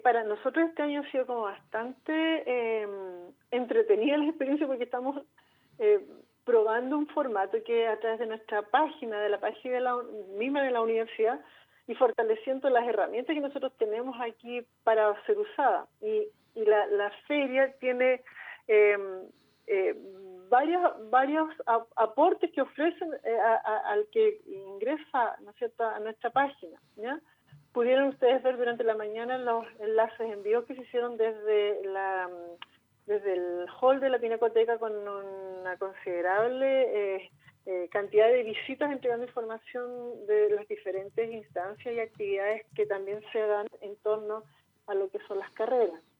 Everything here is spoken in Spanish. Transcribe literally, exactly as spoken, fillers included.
Para nosotros este año ha sido como bastante eh, entretenida la experiencia porque estamos eh, probando un formato que a través de nuestra página, de la página de la, misma de la universidad, y fortaleciendo las herramientas que nosotros tenemos aquí para ser usadas. Y, y la, la feria tiene eh, eh, varios, varios a, aportes que ofrecen eh, a, a, al que ingresa, ¿no es cierto?, a nuestra página, ¿ya? Pudieron ustedes ver durante la mañana los enlaces en vivo que se hicieron desde la desde el hall de la Pinacoteca con una considerable eh, eh, cantidad de visitas entregando información de las diferentes instancias y actividades que también se dan en torno a lo que son las carreras.